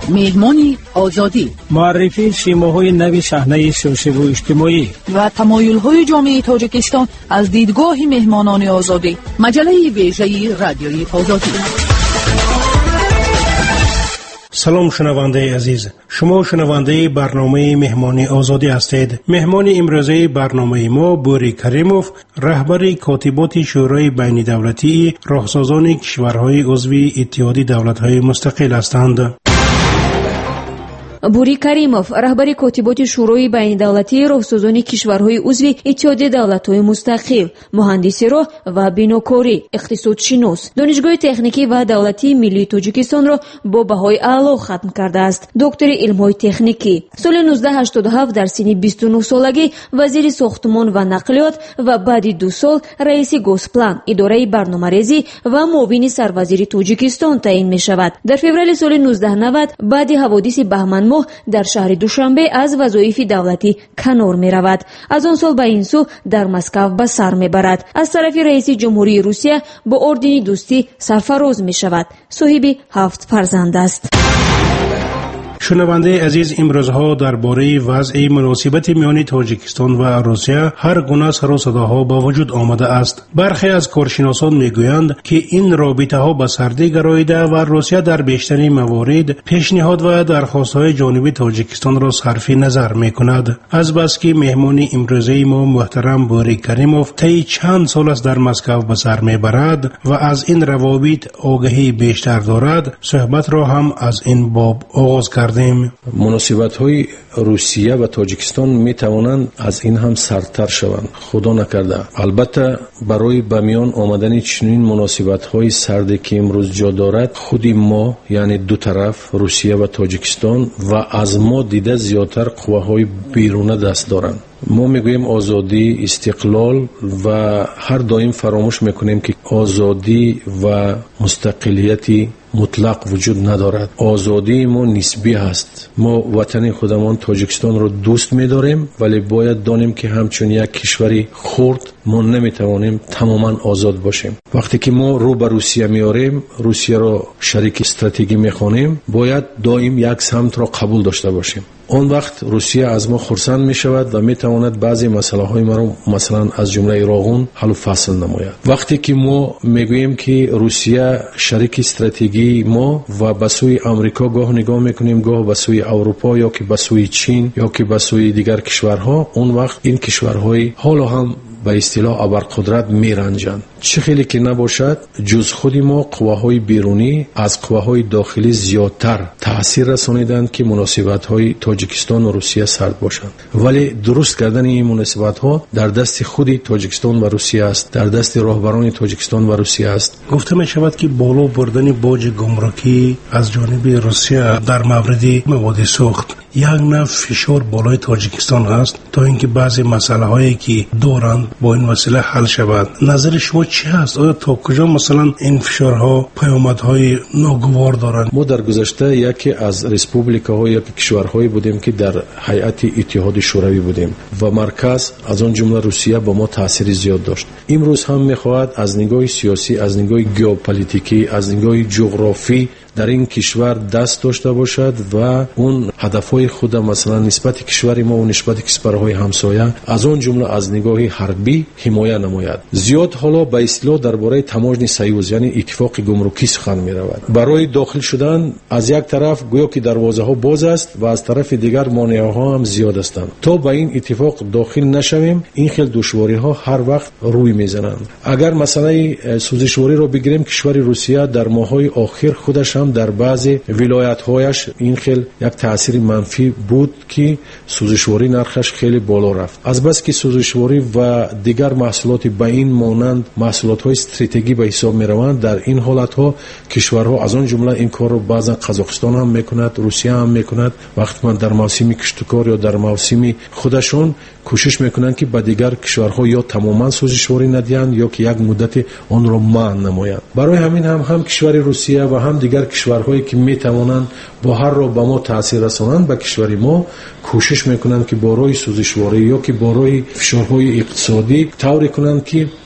مهمانی آزادی، معرفی شیماهای نوی صحنه سیاسی و اجتماعی و تمایل‌های جامعه تاجیکستان از دیدگاه مهمانان آزادی. مجله ویژه رادیویی آزادی. سلام شنونده عزیز، شما شنونده برنامه مهمانی آزادی هستید. مهمان امروزه برنامه ما بوری کریموف، رهبر کاتبات شورای بین دولتی راهسازان کشورهای عضو اتحاد دولت‌های مستقل هستند. بوری کریموف رهبر کاتبات شورای بین دولتی راهسازان کشورهای عضو اتحاد دولت‌های مستقل، مهندس راه و بیناکاری، اقتصادشناس، دانشگاه تکنیکی و دولتی ملی تاجیکستان را با بهای اعلی ختم کرده است. دکتر علم‌های تکنیکی. سال 1987 در سن 29 سالگی وزیر ساختمان و نقلیات و بعد 2 سال رئیس گازپلان، اداره برنامه‌ریزی و معاون سروزیر تاجیکستان تعیین می‌شود. در فوریه سال 1990 بعد حوادث بهمن در شهر دوشنبه از وظایف دولتی کنار می رود. از آن سال به این سو در مسکو به سر می برد. از طرف رئیس جمهوری روسیه با اردن دوستی سرفراز می شود. صاحب 7 فرزند است. شنونده عزیز، امروزها درباره وضع مناسبت میان تاجیکستان و روسیه هر گونه سر و صداها با وجود آمده است. برخی از کارشناسان میگویند که این رابطه ها به سردی گراییده و روسیه در بیشتر موارد پیشنهاد و درخواست‌های جانب تاجیکستان را صرف نظر میکند. از بس که مهمان امروزه ما محترم بوری کریموف طی چند سال است در مسکو به سر میبرد و از این روابط آگاهی بیشتر دارد، صحبت را هم از این باب آغاز کرد. مناسبت‌های روسیه و تاجیکستان می‌توانند از این هم سردتر شوند، خدا نکرده. البته برای به میان آمدن چنین مناسبت‌های سردی که امروز جا دارد، خود ما یعنی دو طرف روسیه و تاجیکستان و از ما دیده زیادتر قواهای بیرونه دست دارند. ما میگوییم آزادی، استقلال و هر دایم فراموش میکنیم که آزادی و مستقلیتی مطلق وجود ندارد. آزادی ما نسبی هست. ما وطن خودمان تاجیکستان رو دوست می‌داریم، ولی باید دانیم که همچون یک کشوری خرد ما نمی‌توانیم تماما آزاد باشیم. وقتی که ما رو به روسیه میاریم، روسیه رو شریک استراتژی می‌خوانیم، باید دائم یک سمت را قبول داشته باشیم. اون وقت روسیه از ما خرسند می شود و می تواند بعضی مسئله های ما رو مثلا از جمله راغون حل و فصل نماید. وقتی که ما میگوییم که روسیه شریک استراتژی ما و به سوی آمریکا گاه نگاه میکنیم، گاه به سوی اروپا یا که به سوی چین یا که به سوی دیگر کشورها، اون وقت این کشورهای حالا هم به اصطلاح ابرقدرت میرنجند. چه خیلی که نباشد، جز خود ما قواهای بیرونی از قواهای داخلی زیادتر تأثیر رسانیدند که مناسبت‌های تاجیکستان و روسیه سرد باشند. ولی درست کردن این مناسبت‌ها در دست خود تاجیکستان و روسیه است، در دست راهبران تاجیکستان و روسیه است. گفته می شود که بالا بردن باج گمرکی از جانب روسیه در مورد مواد سوخت یک نوع فشار بالای تاجیکستان است تا اینکه بعضی مسائل هایی که دارند با این وسیله حل شود. نظر شما چی است؟ آیا تا کجا مثلا این فشارها پیامدهای ناگوار دارند؟ ما در گذشته یکی از ریسپوبلیکاهای یا کشورهایی بودیم که در هیئت اتحاد شوروی بودیم و مرکز از آن جمله روسیه با ما تاثیر زیاد داشت. امروز هم میخواهد از نگاه سیاسی، از نگاه ژئوپلیتیکی، از نگاه جغرافی در این کشور دست داشته باشد و اون هدفهای خود مثلا نسبت کشور ما و نسبت کشورهای همسایه از اون جمله از نگاه حربی حمایت نماید. زیاد حالا به اصطلاح درباره تماجن سیوز یعنی اتفاق گمرکی سخن می رود. برای داخل شدن از یک طرف گویا که دروازه ها باز است و از طرف دیگر مانع ها هم زیاد هستند. تا به این اتفاق داخل نشویم، این خیلی دشواری ها هر وقت روی میزنند. اگر مثلا سوزشواری رو بگیریم، کشور روسیه در ماهای آخر خودش هم در بعضی ولایت‌هایش این خیلی یک تأثیر منفی بود که سوزشواری نرخش خیلی بالا رفت. از بس که سوزشواری و دیگر محصولات به این مانند محصولات‌های استراتژیکی به حساب می‌روند، در این حالت‌ها کشورها از آن جمله این کار رو بعضا قزاقستان هم می‌کند، روسیه هم می‌کند. وقتی من در موسم کشتکار یا در موسم خودشون کوشش میکنند که به دیگر کشورها یا تماما سوزشواری ندهند یا که یک مدت آن را منع نمایند. برای همین هم کشور روسیه و هم دیگر کشورهایی که میتوانند با هر را به ما تاثیر رسانند به کشور ما کوشش میکنند که با روی سوزشواری یا که با روی فشارهای اقتصادی طوری کنند که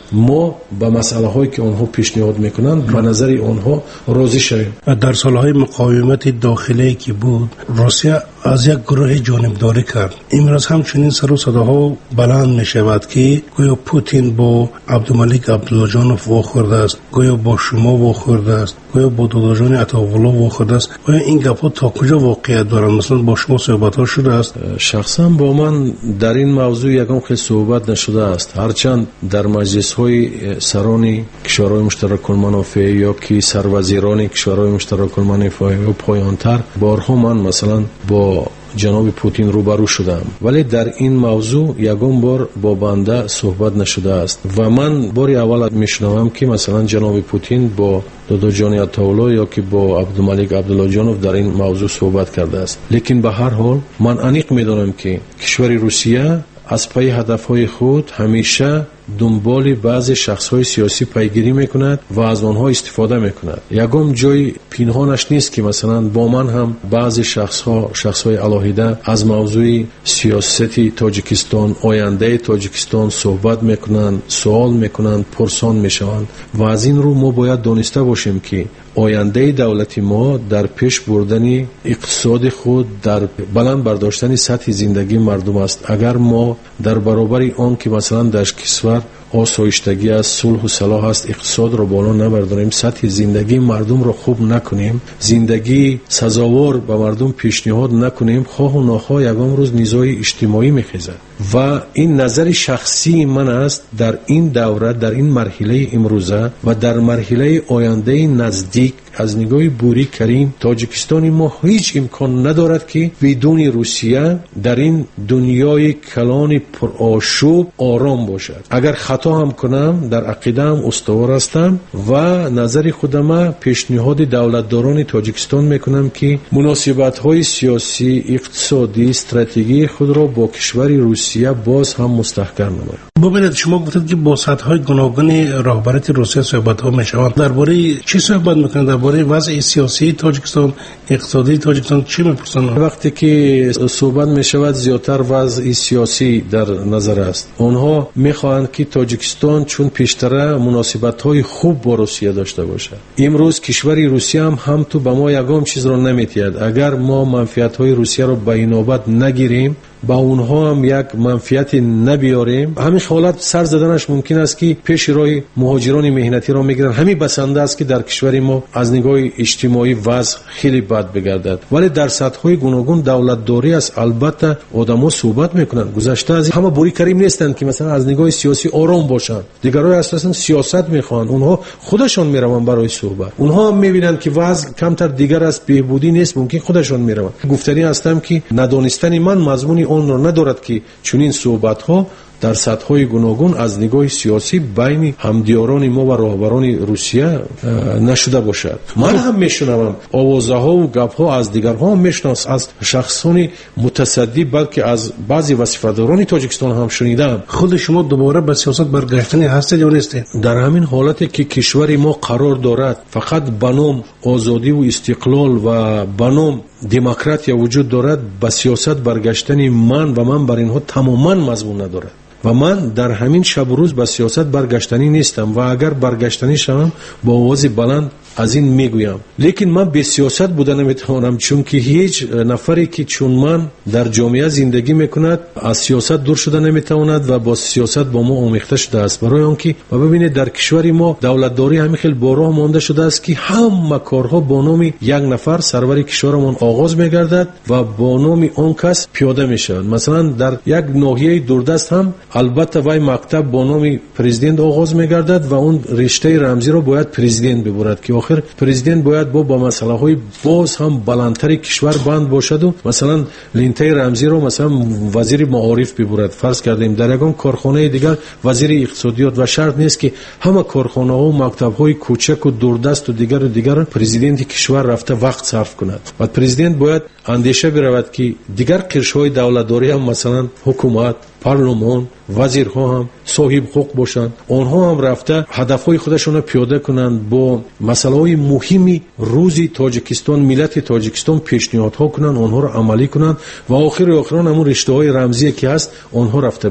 ما با مسئله هایی که آنها پیشنهاد میکنند به نظر آنها راضی شویم. در سالهای مقاومت داخلی که بود روسیه از یک گروه جانبداری کرد. امروز همچنین سر و صداها بلند می شود که گویا پوتین با عبدالملک عبداللهجانوف واخورده است، گویا با شما واخورده است، گویا با داداجان عطاالله واخورده است. گویا این گپ‌ها تا کجا واقعیت دارند؟ مثلا با شما صحبت‌ها شده است؟ شخصا با من در این موضوع یکم خیلی صحبت نشده است، هرچند در مجلس‌های سران کشورهای مشترک المنافع یا که سروزیران کشورهای مشترک المنافع و پایان‌تر بارها من مثلا با جناب پوتین روبرو شدم، ولی در این موضوع یگان بار با بنده صحبت نشده است و من باری اول میشنوم که مثلا جناب پوتین با داداجان عطاالله یا که با عبدالملک عبداللهجانوف در این موضوع صحبت کرده است. لیکن به هر حال من انیق میدانم که کشور روسیه از پای هدفهای خود همیشه دنبال بعض شخصهای سیاسی پیگیری میکند و از آنها استفاده میکند. یگام جای پنهانش نیست که مثلا با من هم بعض شخصهای علاهیده از موضوع سیاستی تاجیکستان، آینده تاجیکستان صحبت میکنند، سوال میکنند، پرسان میشوند و از این رو ما باید دانسته باشیم که آینده دولت ما در پیش بردن اقتصاد خود، در بلند برداشتن سطح زندگی مردم است. اگر ما در برابر آن که مثلا در کشور آسایشتگی است، صلح و صلاح است، اقتصاد رو بالا نبرداریم، سطح زندگی مردم رو خوب نکنیم، زندگی سزاوار به مردم پیشنهاد نکنیم، خواه و ناخواه یکم روز نیزای اجتماعی میخیزد. و این نظر شخصی من است در این دوره، در این مرحله امروزه و در مرحله آینده نزدیک از نگاه بوری کریم تاجیکستان ما هیچ امکان ندارد که بدون روسیه در این دنیای کلان پرآشوب آرام باشد. اگر خطا هم کنم در عقیده هم استوار هستم و نظر خودم پیشنهاد دولتداران تاجیکستان میکنم که مناسبت‌های سیاسی، اقتصادی، استراتژی خود را با کشور روسیه باز هم مستحکم نمایند. ببینید شما گفتید که با سطح‌های گوناگون راهبریت روسیه صحبت‌ها می‌شوند. درباره چی صحبت می‌کنند؟ درباره وضع سیاسی تاجیکستان، اقتصادی تاجیکستان چی می‌پرسند؟ وقتی که صحبت می‌شود زیادتر وضع سیاسی در نظر است. آنها می‌خواهند که تاجیکستان چون پیشتر مناسبت‌های خوب با روسیه داشته باشد. امروز کشور روسیه هم تو به ما یگام چیز را نمی‌دهد. اگر ما منفعت‌های روسیه را به اینابت نگیریم، با اونها هم یک منفعت نبیاریم، همین حالت سر زدنش ممکن است که پیش روی مهاجران مهنتی را میگیرن. همین بسنده است که در کشور ما از نگاه اجتماعی وضع خیلی بد بگردد. ولی در سطح‌های گوناگون دولتداری است. البته آدم‌ها صحبت میکنن، گذشته از همه بوری کریم نیستند که مثلا از نگاه سیاسی آرام باشند. دیگرای اساساً سیاست میخوان، اونها خودشون میروند برای صحبت. اونها هم میبینند که وضع کمتر دیگر است، بهبودی نیست، ممکن خودشون میروند. گفتنی هستم که ندانستنی من مضمون اون را ندارد که چنین صحبت‌ها در سطح‌های گوناگون از نگاه سیاسی بین همدیاران ما و راهبران روسیه نشده باشد. من هم میشنوم آوازها و گپ‌ها از دیگرها هم میشنوم، از شخصان متصدی بلکه از بعضی وظیفه‌داران تاجیکستان هم شنیدم. خود شما دوباره به سیاست برگشتنی هستید یا نیستید؟ در همین حالتی که کشور ما قرار دارد فقط به نام آزادی و استقلال و به نام دموکراسی وجود دارد، به سیاست برگشتن من بر اینها تماما مضمون ندارد و من در همین شب و روز به سیاست برگشتنی نیستم و اگر برگشتنی شوم با آواز بلند از این میگویم. لیکن من به سیاست بوده نمیتوانم، چون که هیچ نفری که چون من در جامعه زندگی میکند از سیاست دور شده نمیتواند و با سیاست با ما آمیخته شده است. برای آنکه و ببینید در کشور ما دولتداری همین خیلی بارها مانده شده است که همه کارها با نام یک نفر سرور کشورمان آغاز میگردد و با نام آن کس پیاده میشود. مثلا در یک ناحیه دوردست هم البته وای مکتب با نام پرزیدنت آغاز میگردد و اون رشته رمزی رو باید پرزیدنت ببرد که آخر پرزیدنت باید با مسئله های باز هم بلندتر کشور بند باشد و مثلا لینته رمزی رو مثلا وزیر معارف ببرد. فرض کردیم در یگان کارخانه دیگر وزیر اقتصادیات و شرط نیست که همه کارخانه ها و مکتب های کوچک و دوردست و دیگر پرزیدنت کشور رفته وقت صرف کند و پرزیدنت باید اندیشه برود که دیگر قشر های دولتداری هم مثلا حکومت، پارلمان، وزیرها هم صاحب حقوق باشند، آنها هم رفته هدفهای خودشون رو پیاده کنند، با مسائل مهمی روزی تاجیکستان، ملت تاجیکستان پیشنهادها کنند، آنها رو عملی کنند و آخران همون رشته های رمزی که هست آنها رفته ببرند.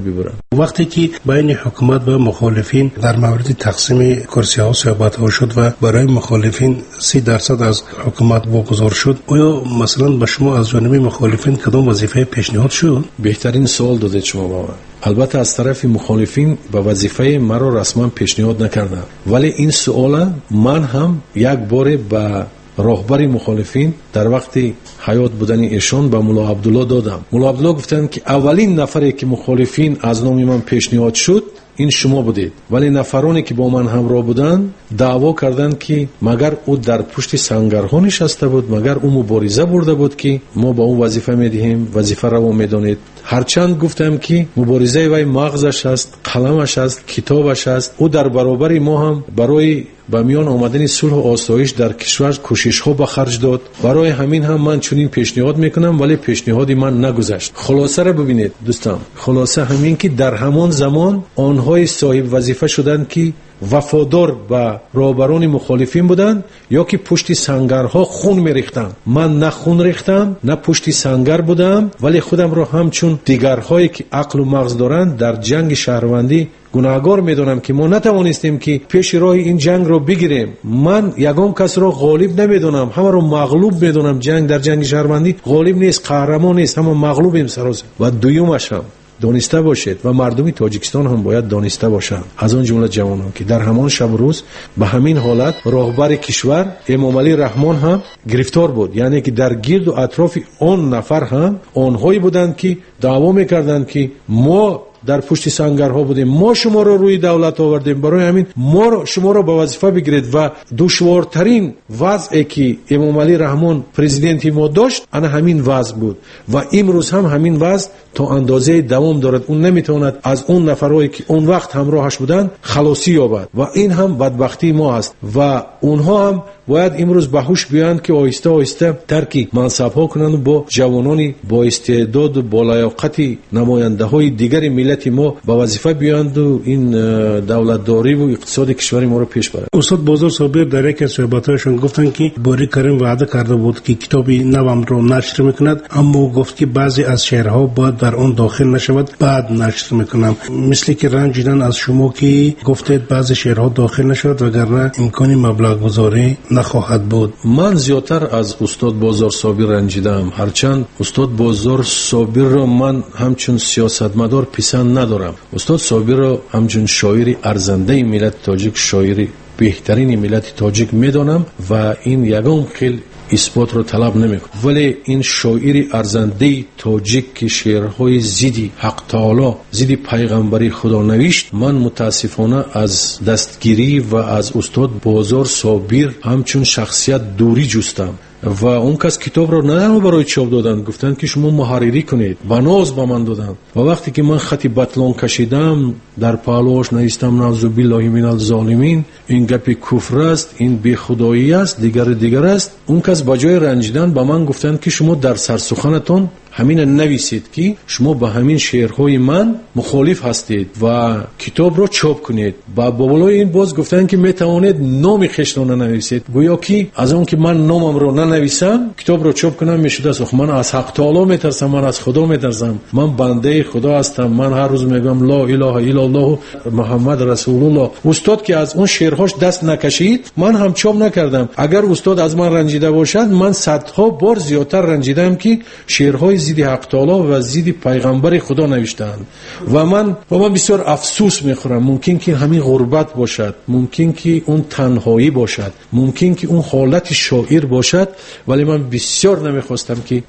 وقتی که بین حکومت و مخالفین در مورد تقسیم کرسی ها صحبت ها شد و برای مخالفین 30% از حکومت واگذار شد، آیا مثلا به شما از جانب مخالفین کدام وظیفه پیشنهاد شد؟ بهترین سوال دادید شما با من. البته از طرف مخالفین به وظیفه مرا رسما پیشنهاد نکردند، ولی این سوال من هم یک بار به راهبر مخالفین در وقتی حیات بودن ایشان به مولا عبدالله دادم. مولا عبدالله گفتند که اولین نفری که مخالفین از نام من پیشنهاد شد این شما بودید، ولی نفرانی که با من همراه بودند دعوا کردند که مگر او در پشت سنگرها نشسته بود، مگر او مبارزه برده بود که ما با اون وظیفه میدهیم، وظیفه را میدونید. هرچند گفتم که مبارزه وی مغزش است، قلمش است، کتابش است. او در برابر ما هم برای به میان آمدن صلح و آسایش در کشور کوشش ها به خرج داد. برای همین هم من چنین پیشنهاد میکنم، ولی پیشنهادی من نگذشت. خلاصه را ببینید دوستان، خلاصه همین که در همان زمان آنهای صاحب وظیفه شدند که وفادار به راهبران مخالفین بودند یا که پشت سنگرها خون میریختند. من نه خون ریختم نه پشت سنگر بودم، ولی خودم را همچون دیگرهایی که عقل و مغز دارند در جنگ شهروندی گناهکار میدونم که ما نتوانستیم که پیش راه این جنگ رو بگیریم. من یگام کس را غالب نمیدونم، همه رو مغلوب میدونم. جنگ در جنگ شهروندی غالب نیست، قهرمان نیست، همه مغلوبیم سراسر. و دویمش هم دانسته باشید و مردم تاجیکستان هم باید دانسته باشند، از آن جمله جوانان، که در همان شب روز به همین حالت راهبر کشور امام علی رحمان هم گرفتار بود. یعنی که در گرد و اطراف آن نفر هم آنهایی بودند که دعوا میکردند که ما در پشت سنگرها بودیم، ما شما را روی دولت آوردیم، برای همین ما شما را به وظیفه بگیرید. و دشوارترین وضعی که امام علی رحمان پرزیدنت ما داشت انا همین وضع بود و امروز هم همین وضع تا اندازه دوام دارد. اون نمیتواند از اون نفرایی که اون وقت همراهش بودند خلاصی یابد و این هم بدبختی ما است و اونها هم باید امروز به هوش بیایند که آهسته آهسته ترک منصب‌ها کنند و با جوانان با استعداد و با لیاقت نماینده‌های دیگر ملت ما به وظیفه بیایند و این دولتداری و اقتصاد کشور ما رو پیش برند. استاد بازار صابر در یک از صحبت‌هایشان گفتند که باری کریم وعده کرده بود که کتاب نوام رو نشر میکند، اما گفت که بعضی از شعرها باید در آن داخل نشود بعد نشر میکنم. مثل که رنجیدن از شما که گفتید بعضی شعرها داخل نشود وگرنه امکانی مبلغ گذاری نخواهد بود. من زیادتر از استاد بازار صابر رنجیدم، هرچند استاد بازار صابر را من همچون سیاستمدار پسند ندارم. استاد صابر را همچون شاعر ارزنده ملت تاجیک، شاعر بهترین ملت تاجیک میدانم و این یگام خیلی اثبات رو طلب نمیکنه، ولی این شاعر ارزنده تاجیک که شعرهای ضد حق تعالی، ضد پیغمبری خدا نوشت، من متاسفانه از دستگیری و از استاد بازار صابر همچون شخصیت دوری جستم و اون کس کتاب رو نه برای چاپ دادن، گفتن که شما محرری کنید، بناز به من دادن و وقتی که من خط بطلان کشیدم در پهلوش نوشتم نعوذ بالله من الظالمین، این گپ کفر است، این بی خدایی است، دیگر است. اون کس با جای رنجیدن به من گفتن که شما در سرسخنتون همین نویسید که شما به همین شعرهای من مخالف هستید و کتاب رو چاپ کنید. با بالای این باز گفتن که میتوانید نام خویش رو ننویسید، گویا که از اون که من نامم رو ننویسم کتاب رو چاپ کنم میشده است. من از حق تعالی میترسم، من از خدا میترسم، من بنده خدا هستم، من هر روز میگم لا اله الا الله محمد رسول الله. استاد که از اون شعرهاش دست نکشید من هم چاپ نکردم. اگر استاد از من رنجیده باشد من صدها بار زیادتر رنجیدم که شعرهای ضد حق تعالی و ضد پیغمبر خدا نوشتند و من بسیار افسوس میخورم. ممکن که همین غربت باشد، ممکن که اون تنهایی باشد، ممکن که اون حالت شاعر باشد، ولی من بسیار نمیخواستم که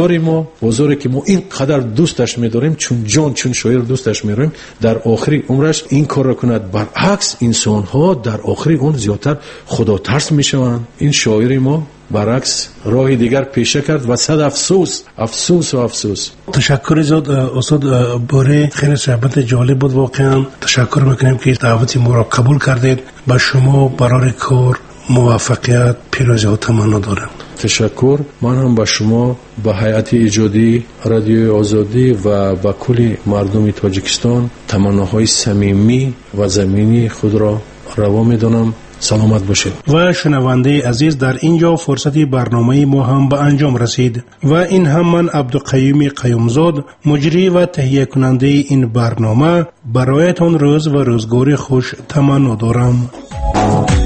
بازاری که ما اینقدر دوستش میداریم، چون جان چون شاعر دوستش میداریم، در آخری عمرش این کار را کند. برعکس انسان ها در آخری اون زیادتر خدا ترس میشوند. این شاعر ما برعکس راه دیگر پیشه کرد و صد افسوس. تشکر زیاد استاد باره، خیلی صحبت جالب بود. واقعا تشکر میکنیم که دعوت ما را قبول کردید. با شما برای کار موفقیت، پیروزی و تمنا دارم. تشکر. من هم با شما، با هیئت ایجادی رادیو آزادی و با کل مردم تاجیکستان تمناهای صمیمی و زمینی خود را روا میدانم سلامت باشید. و شنونده عزیز، در اینجا فرصتی برنامه ما هم به انجام رسید و این هم من عبدالقیوم قیومزاد مجری و تهیه کننده این برنامه برایتان روز و روزگار خوش تمنا دارم.